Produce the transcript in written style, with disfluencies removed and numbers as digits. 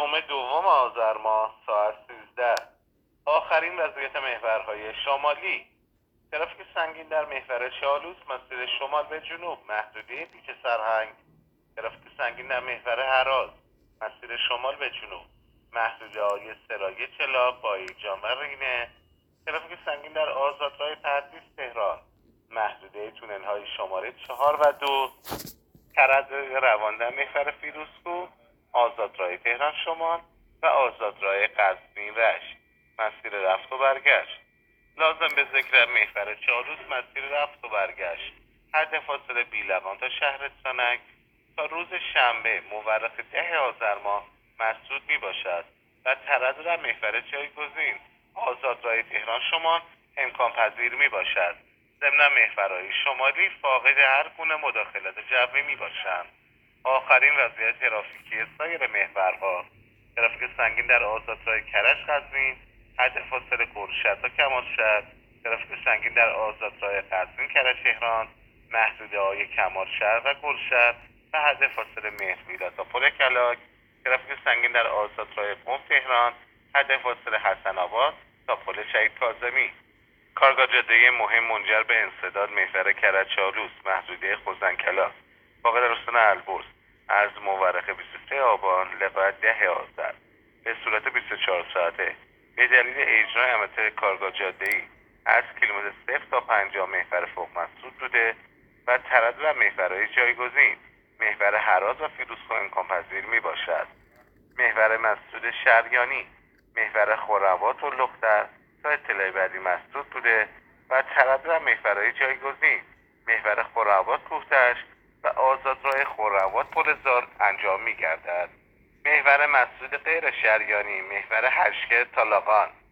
جمعه دوم آذر ماه ساعت 13. آخرین وضعیت محورهای شمالی. ترافیک سنگین در محور چالوس مسیر شمال به جنوب محدوده پیچ سرهنگ. ترافیک سنگین در محور هراز مسیر شمال به جنوب محدوده های سرای چلاق بایجان و رینه. ترافیک سنگین در آزادراه پردیس تهران محدوده تونل های شماره 4 و 2 تردد روان در محور فیروزکوه آزادراه تهران شمال و آزادراه قزوین رشت مسیر رفت و برگشت. لازم به ذکر محور چالوس مسیر رفت و برگشت حد فاصله بیلوان تا شهر سانک تا روز شنبه مورخ 10 آذر ماه مسدود می باشد و تردد در محور جایگزین آزادراه تهران شمال امکان پذیر می باشد. ضمن محورهای شمالی فاقد هر گونه مداخلت جوی می باشند. آخرین وضعیت ترافیکی سایر محورها: ترافیک سنگین در آزادراه کرج قزوین حد فاصله گلشهر تا کمالشهر، ترافیک سنگین در آزادراه قزوین کرج تهران محدوده های کمالشهر و گلشهر و حد فاصله مهرمیرا تا پل کلاک، ترافیک سنگین در آزادراه قم تهران حد فاصله حسن آباد تا پل شهید کاظمی. کارگاه جاده مهم منجر به انسداد محور کرج چالوس محدوده خوزنکلا واقع در استان البرز از مورخ 23 آبان لغایت 10 آذر به صورت 24 ساعته به دلیل اجرای عملیات کارگاه جاده‌ای از کیلومتر 0 تا 50 محور فوق مسدود بوده و تردد در محورهای جایگزین محور هراز و فیروزکوه امکان پذیر می باشد. محور مسدود شریانی محور خرم‌آباد و لختر تا اطلاع بعدی مسدود بوده و تردد در محورهای جایگزین محور خرم‌آباد کوه‌دشت و آزادراه خرم‌آباد پل زال انجام می گردد. محور مسدود غیر شریانی محور هشکه تا لاغان